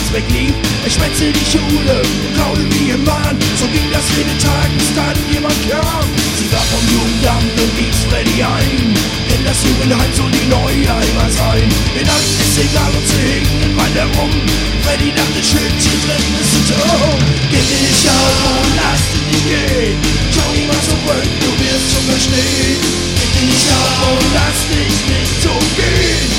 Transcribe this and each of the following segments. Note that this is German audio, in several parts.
alles weglief. Ich schwänze die Schule und raude wie im Wahn. So ging das jeden Tag, bis dann jemand kam. Sie war vom Jugendamt und wies Freddy ein. In das Jugendheim soll die neue Heimat sein. Den Angst ist egal und sie hingen weit herum. Freddy dachte, schön, hier drin ist es tot. Gib dir nicht auf und lass dich nicht gehen. Schau niemals zurück, du wirst schon verstehen. Gib dir nicht auf und lass dich nicht so gehen.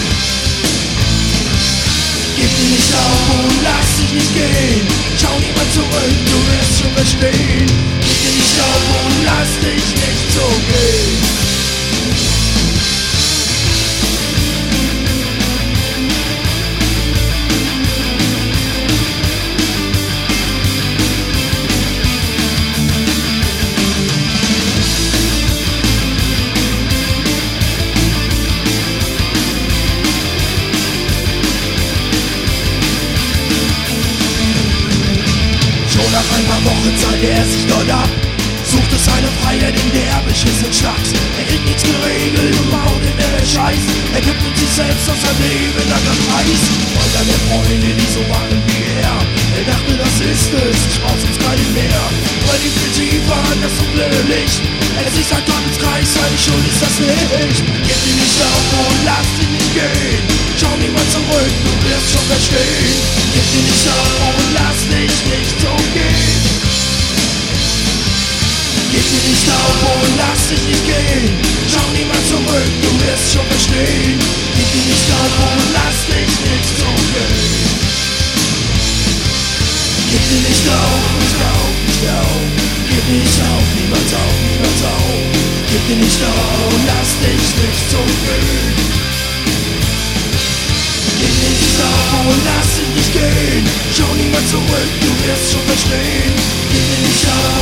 Gib dir nicht auf und lass dich nicht gehen. Schau niemand zurück, du wirst schon verstehen. Gib dir nicht auf und lass dich nicht so gehen. Nach ein paar Wochen zeigte er sich dort ab, suchte seine Freiheit in der beschissenen Stadt. Er kriegt nichts geregelt und baut in der Scheiß. Er gibt mit sich selbst aus seinem Leben lang am Preis. Und an der Freunde, die so waren wie er. Er dachte, das ist es, ich brauch sonst keinen mehr. Weil die viel tiefer an das dunkle Licht. Es ist ein Teufelskreis, seine Schuld ist das nicht. Gib dir nicht auf und lass dich nicht gehen. Schau niemand zurück, du wirst schon verstehen. Gib dir nicht auf und lass dich nicht so gehen. Gib dir nicht auf und lass dich nicht gehen. Schau niemand zurück, du wirst schon verstehen. Gib dir nicht auf und lass dich nicht so gehen. Gib dir nicht auf, nicht auf, nicht auf. Gib dir nicht auf, niemals auf, niemals auf. Gib dir nicht auf und lass dich nicht so gehen. Gib dir nicht auf und lass dich nicht gehen. Schau niemand zurück, du wirst schon verstehen. Gib dir nicht auf